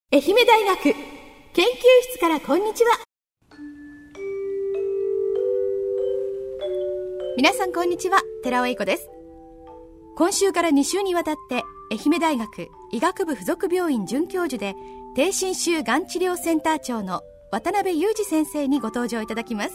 愛媛大学研究室からこんにちは。皆さんこんにちは、寺尾英子です。今週から2週にわたって愛媛大学医学部附属病院准教授で低侵襲がん治療センター長の渡辺裕二先生にご登場いただきます。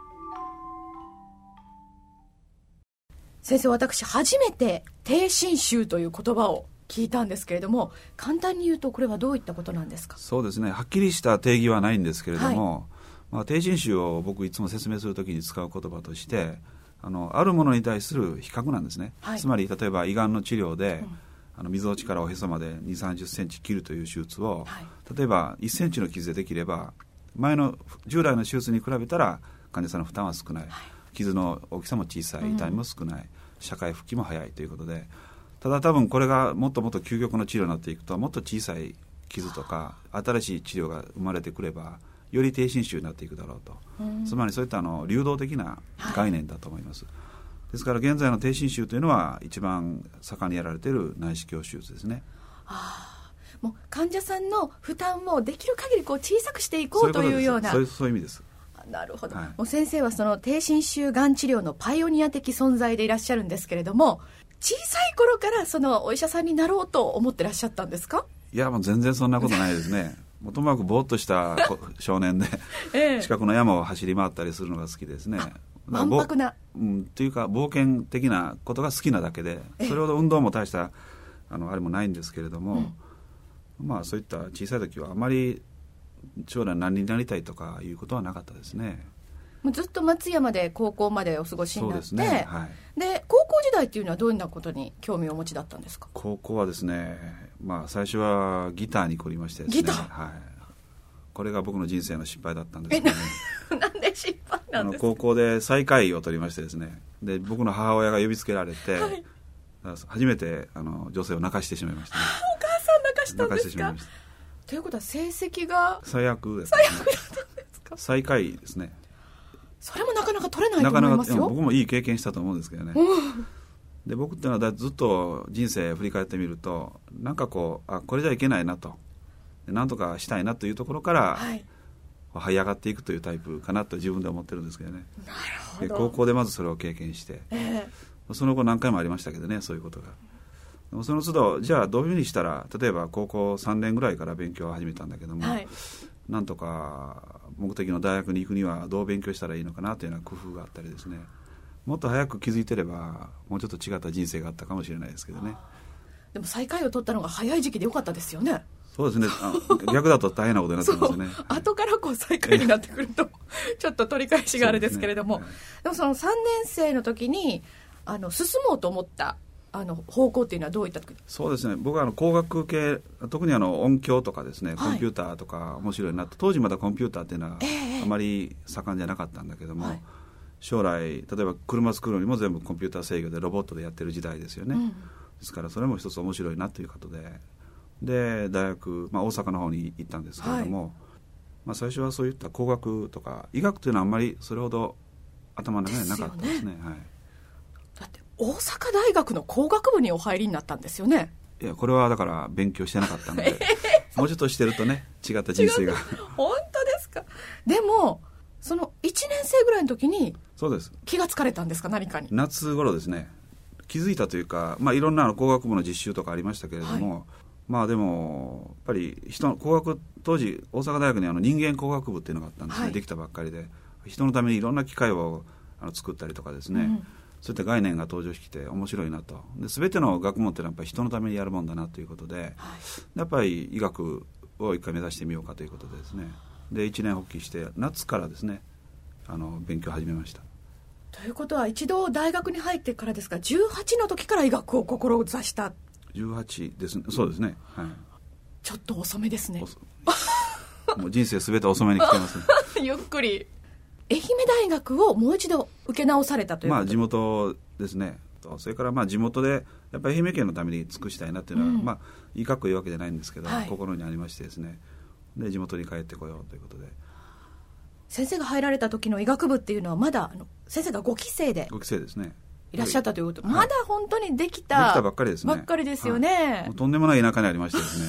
先生、私初めて低侵襲という言葉を聞いたんですけれども、簡単に言うとこれはどういったことなんですか？ そうですね、はっきりした定義はないんですけれども、低侵襲を僕いつも説明するときに使う言葉としてあるものに対する比較なんですね、つまり例えば胃がんの治療で、みぞおちからおへそまで2、30センチ切るという手術を、例えば1センチの傷でできれば前の従来の手術に比べたら患者さんの負担は少ない、傷の大きさも小さい、痛みも少ない、社会復帰も早いということで、ただ多分これがもっともっと究極の治療になっていくと、もっと小さい傷とか新しい治療が生まれてくればより低侵襲になっていくだろうと、つまりそういった流動的な概念だと思います、ですから現在の低侵襲というのは一番盛んにやられている内視鏡手術ですね。 もう患者さんの負担もできる限り小さくしていこうというような、 そういう意味です。 なるほど、 もう先生はその低侵襲がん治療のパイオニア的存在でいらっしゃるんですけれども、小さい頃からそのお医者さんになろうと思ってらっしゃったんですか？ いや、もう全然そんなことないですねもともとぼーっとした少年で、近くの山を走り回ったりするのが好きですね。 わんぱくな、 というか冒険的なことが好きなだけで、それほど運動も大したあれもないんですけれども、そういった小さい時はあまり将来何になりたいとかいうことはなかったですね。 もうずっと松山で高校までお過ごしになって、 そうですね、 で高校時代っていうのはどんなことに興味をお持ちだったんですか？ 高校はですね、最初はギターに凝りましてですね、 ギター、 これが僕の人生の失敗だったんですけどねなんで失敗なんですか？ 高校で最下位を取りましてですね、で僕の母親が呼びつけられて、初めて女性を泣かしてしまいましたね。 お母さん泣かしたんですか？ 泣かしてしまいました。 ということは成績が最悪ですね。 最悪だったんですか？ 最下位ですね。 それもなかなか取れないと思いますよ。 僕もいい経験したと思うんですけどね、で僕ってのはずっと人生振り返ってみると、なんかこれじゃいけないなと、なんとかしたいなというところから、這い上がっていくというタイプかなと自分で思ってるんですけどね。 なるほど。 で高校でまずそれを経験して、その後何回もありましたけどね、そういうことが。でもその都度じゃあどういうふうにしたら、例えば高校3年ぐらいから勉強を始めたんだけども、なんとか目的の大学に行くにはどう勉強したらいいのかなというような工夫があったりですね、もっと早く気づいてればもうちょっと違った人生があったかもしれないですけどね。 でも最下位を取ったのが早い時期でよかったですよね。 そうですね、逆だと大変なことになってますよね後から最下位になってくるとちょっと取り返しがあれですけれども、でもその3年生の時に進もうと思った方向っていうのはどういった時？ そうですね、僕は工学系、特に音響とかですね、コンピューターとか面白いなと。当時まだコンピューターっていうのはあまり盛んじゃなかったんだけども、将来例えば車作るのにも全部コンピューター制御でロボットでやってる時代ですよね、ですからそれも一つ面白いなということで、大学、大阪の方に行ったんですけれども、最初はそういった工学とか医学というのはあんまりそれほど頭の中になかったですね。 だって大阪大学の工学部にお入りになったんですよね。 いや、これはだから勉強してなかったのでもうちょっとしてるとね、違った人生が本当ですか？でもその1年生ぐらいの時にそうです、 気がつかれたんですか？何かに。 夏頃ですね、気づいたというか、いろんな工学部の実習とかありましたけれども、でもやっぱり工学、当時大阪大学に人間工学部っていうのがあったんですね、できたばっかりで、人のためにいろんな機械を作ったりとかですね、そういった概念が登場してきて面白いなと。で全ての学問ってのはやっぱり人のためにやるもんだなということで、やっぱり医学を一回目指してみようかということでですね、で一年発起して夏からですね勉強を始めました。 ということは一度大学に入ってからですが、18の時から医学を志した。 18ですね。そうですね、 ちょっと遅めですねもう人生すべて遅めに来てますねゆっくり愛媛大学をもう一度受け直されたということ。 地元ですね。それから地元でやっぱり愛媛県のために尽くしたいなっていうのは、いいかっこいいわけじゃないんですけど、心にありましてですね、で地元に帰ってこようということで。 先生が入られた時の医学部っていうのはまだ先生が5期生で 5期生ですね、 いらっしゃったということ、まだ本当にできたばっかりですね。 ばっかりですよね、 とんでもない田舎にありましてですね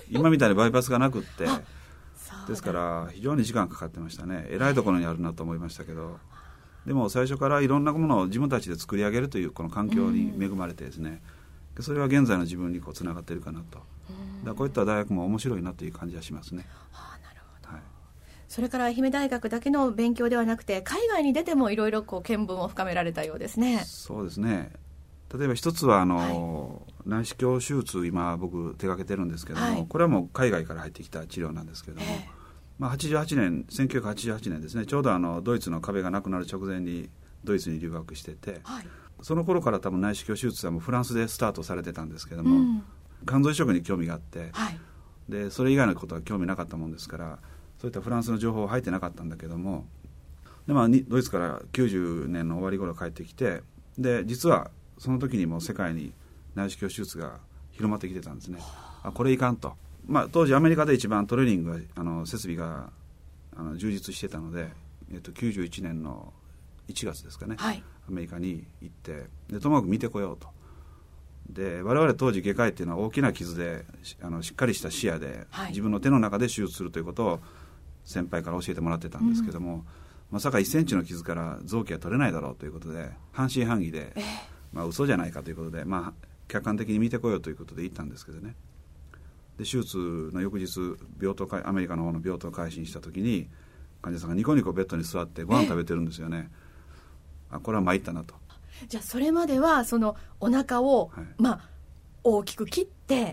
今みたいにバイパスがなくってですから非常に時間かかってましたね。えらいところにあるなと思いましたけど、でも最初からいろんなものを自分たちで作り上げるというこの環境に恵まれてですね、それは現在の自分につながっているかなと。だからこういった大学も面白いなという感じはしますね。 なるほど、それから愛媛大学だけの勉強ではなくて海外に出てもいろいろ見聞を深められたようですね。 そうですね。例えば一つは内視鏡手術、今僕手掛けてるんですけども、これはもう海外から入ってきた治療なんですけども、1988年ですね、ちょうどドイツの壁がなくなる直前にドイツに留学してて、その頃から多分内視鏡手術はもうフランスでスタートされてたんですけども、肝臓移植に興味があって、でそれ以外のことは興味なかったもんですから、そういったフランスの情報は入ってなかったんだけども、で、ドイツから90年の終わり頃帰ってきて、で実はその時にも世界に内視鏡手術が広まってきてたんですね。これいかんと、当時アメリカで一番トレーニングが設備が充実してたので、91年の1月ですかね、アメリカに行って、でともかく見てこようと。で我々当時外科医っていうのは大きな傷でしっかりした視野で、自分の手の中で手術するということを先輩から教えてもらってたんですけども、まさか1センチの傷から臓器は取れないだろうということで半信半疑で、嘘じゃないかということで、客観的に見てこようということで行ったんですけどね。で手術の翌日アメリカの方の病棟を開診した時に患者さんがニコニコベッドに座ってご飯食べてるんですよね。これは参ったなと。 じゃあそれまではそのお腹を、大きく切って、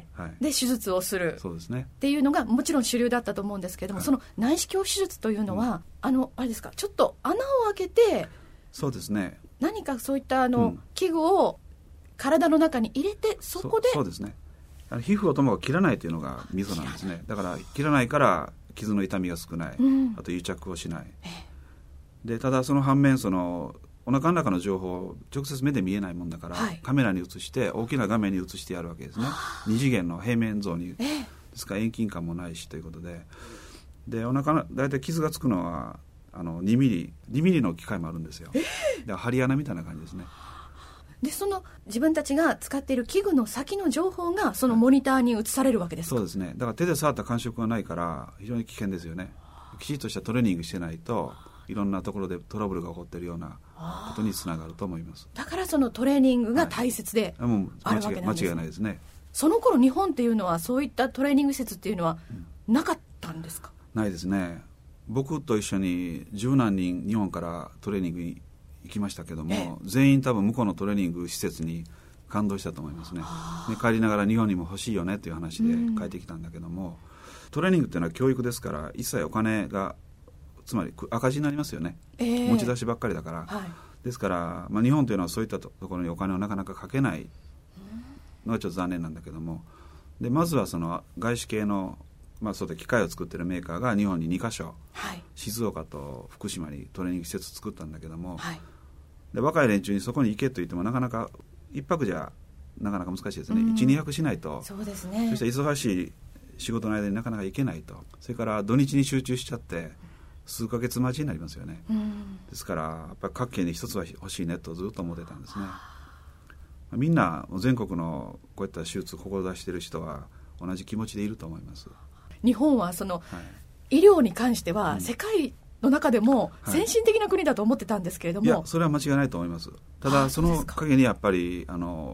で手術をするっていうのがもちろん主流だったと思うんですけども、その内視鏡手術というのは、あれですか、ちょっと穴を開けて、 そうですね、 何かそういった器具を体の中に入れて、そこでそうですね、皮膚をともかく切らないというのがミソなんですね。だから切らないから傷の痛みが少ない、あと癒着をしない、でただその反面お腹の中の情報を直接目で見えないもんだから、カメラに映して大きな画面に映してやるわけですね。二次元の平面像に、ですから遠近感もないしということで、お腹のだいたい傷がつくのは2ミリの機械もあるんですよ。で針穴みたいな感じですね。 でその自分たちが使っている器具の先の情報がそのモニターに映されるわけですか。 そうですね。だから手で触った感触がないから非常に危険ですよね。きちっとしたトレーニングしてないといろんなところでトラブルが起こっているようなことにつながると思います。 だからそのトレーニングが大切であるわけなんですね。 間違いないですね。 その頃日本っていうのはそういったトレーニング施設っていうのはなかったんですか。 ないですね。僕と一緒に十何人日本からトレーニングに行きましたけども、全員多分向こうのトレーニング施設に感動したと思いますね。で帰りながら日本にも欲しいよねという話で帰ってきたんだけども、トレーニングっていうのは教育ですから、一切お金がつまり赤字になりますよね、持ち出しばっかりだから、ですから、日本というのはそういったところにお金をなかなかかけないのがちょっと残念なんだけども、でまずはその外資系の、そうで機械を作ってるメーカーが日本に2カ所、静岡と福島にトレーニング施設作ったんだけども、で若い連中にそこに行けと言ってもなかなか一泊じゃなかなか難しいですね。1、2泊しないと。 そうですね。 そして忙しい仕事の間になかなか行けないと。それから土日に集中しちゃって数ヶ月待ちになりますよね。ですからやっぱり各県に一つは欲しいねとずっと思ってたんですね。みんな全国のこういった手術を志している人は同じ気持ちでいると思います。 日本はその、医療に関しては世界の中でも先進的な国だと思ってたんですけれども、 いやそれは間違いないと思います。ただその陰にやっぱり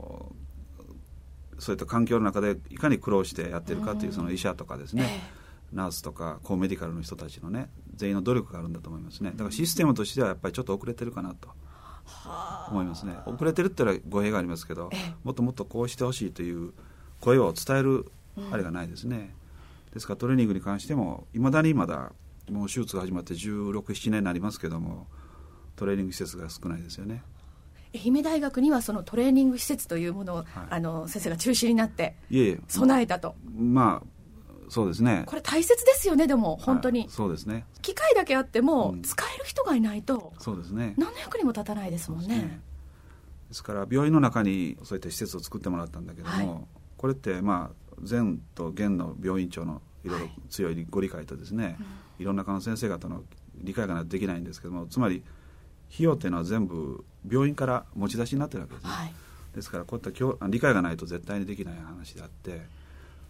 そういった環境の中でいかに苦労してやってるかというその医者とかですね、ナースとかコーメディカルの人たちのね全員の努力があるんだと思いますね。だからシステムとしてはやっぱりちょっと遅れてるかなと思いますね。遅れてるってのは語弊がありますけど、もっともっとこうしてほしいという声を伝えるあれがないですね。ですからトレーニングに関してもいまだにもう手術が始まって16、17年になりますけどもトレーニング施設が少ないですよね。 愛媛大学にはそのトレーニング施設というものを、先生が中心になって備えたと。 そうですね。 これ大切ですよね。でも本当に、 そうですね。 機械だけあっても、使える人がいないとそうですね、 何の役にも立たないですもんね。 ですから病院の中にそういった施設を作ってもらったんだけども、これって前と現の病院長のいろいろ強いご理解とですね、いろんな科の先生方の理解がないとできないんですけども、つまり費用っていうのは全部病院から持ち出しになってるわけですね。ですからこういった理解がないと絶対にできない話であって、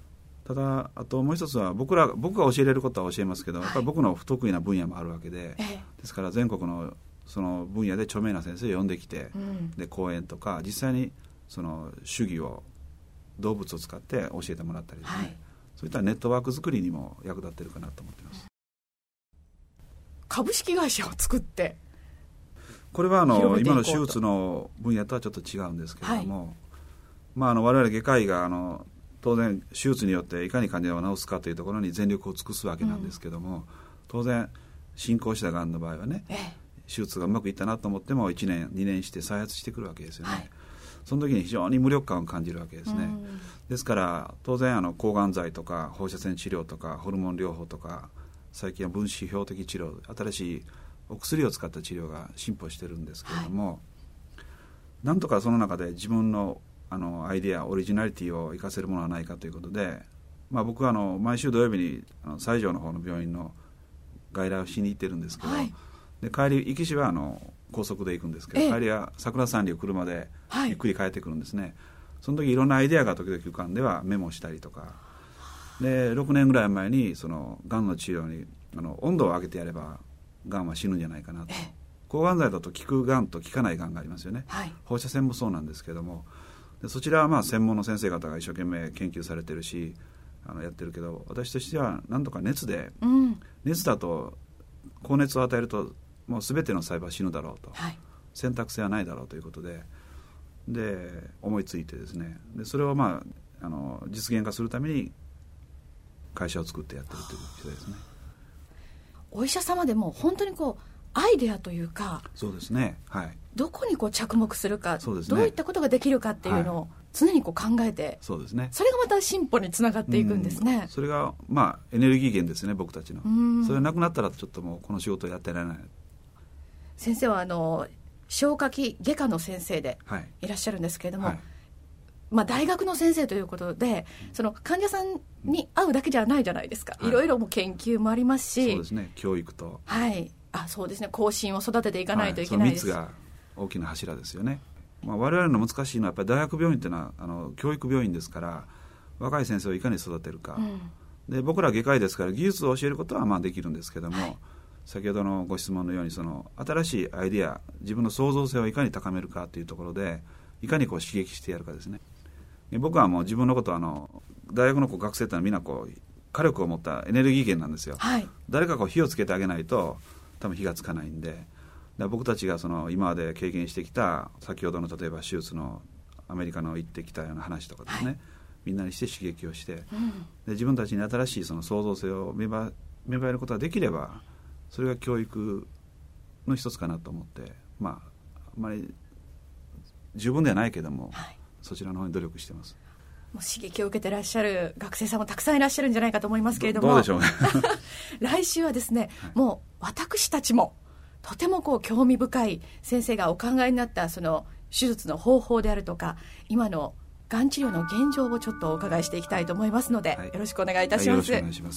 ただあともう一つは僕が教えれることは教えますけど、やっぱり僕の不得意な分野もあるわけで、ですから全国のその分野で著名な先生を呼んできて、で講演とか実際にその手技を動物を使って教えてもらったりですね、そういったネットワーク作りにも役立ってるかなと思っています。 株式会社を作って、 これは今の手術の分野とはちょっと違うんですけれども、我々外科医が当然手術によっていかに患者を治すかというところに全力を尽くすわけなんですけども、当然進行したがんの場合はね、手術がうまくいったなと思っても1年2年して再発してくるわけですよね、その時に非常に無力感を感じるわけですね。ですから当然抗がん剤とか放射線治療とかホルモン療法とか最近は分子標的治療、新しいお薬を使った治療が進歩してるんですけれども、なんとかその中で自分のアイデアオリジナリティを生かせるものはないかということで、僕は毎週土曜日に西条の方の病院の外来をしに行ってるんですけど、で帰り行きしは高速で行くんですけど、帰りは桜三里を車でゆっくり帰ってくるんですね、その時いろんなアイデアが時々浮かんではメモしたりとかで、6年ぐらい前にそのがんの治療に温度を上げてやればがんは死ぬんじゃないかなと。抗がん剤だと効くがんと効かないがんがありますよね、放射線もそうなんですけども、でそちらは専門の先生方が一生懸命研究されてるしやってるけど、私としてはなんとか熱で、熱だと高熱を与えるともう全ての細胞は死ぬだろうと、選択肢はないだろうということで思いついてですね、でそれを実現化するために会社を作ってやってるという時代ですね。 お医者様でも本当にアイデアというか、 そうですね、 どこに着目するか、 そうですね、 どういったことができるかっていうのを常に考えて、 そうですね、 それがまた進歩につながっていくんですね。 それがエネルギー源ですね、僕たちの。それがなくなったらちょっともうこの仕事をやってられない。 先生は消化器外科の先生でいらっしゃるんですけれども、大学の先生ということでその患者さんに会うだけじゃないじゃないですか、いろいろも研究もありますし、 そうですね、教育と、 そうですね、後進を育てていかないといけないです、 その3つが大きな柱ですよね。我々の難しいのはやっぱり大学病院っていうのは教育病院ですから、若い先生をいかに育てるか、で僕ら外科医ですから技術を教えることはできるんですけども、先ほどのご質問のように新しいアイデア、自分の創造性をいかに高めるかというところでいかに刺激してやるかですね。僕はもう自分のこと大学の学生ってのはみんな火力を持ったエネルギー源なんですよ、誰か火をつけてあげないと多分火がつかないんで、僕たちが今まで経験してきた先ほどの例えば手術のアメリカの行ってきたような話とかですね、みんなにして刺激をして、で自分たちに新しい創造性を芽生えることができれば、それが教育の一つかなと思って、あまり十分ではないけども、そちらの方に努力してます。 もう刺激を受けてらっしゃる学生さんもたくさんいらっしゃるんじゃないかと思いますけれども、 どうでしょうね来週はですね、もう私たちもとても興味深い先生がお考えになったその手術の方法であるとか、今のがん治療の現状をちょっとお伺いしていきたいと思いますので、よろしくお願いいたします。 よろしくお願いします。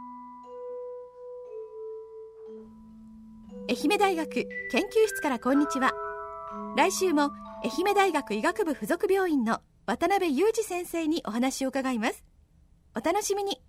愛媛大学研究室からこんにちは。来週も愛媛大学医学部附属病院の渡辺裕二先生にお話を伺います。お楽しみに。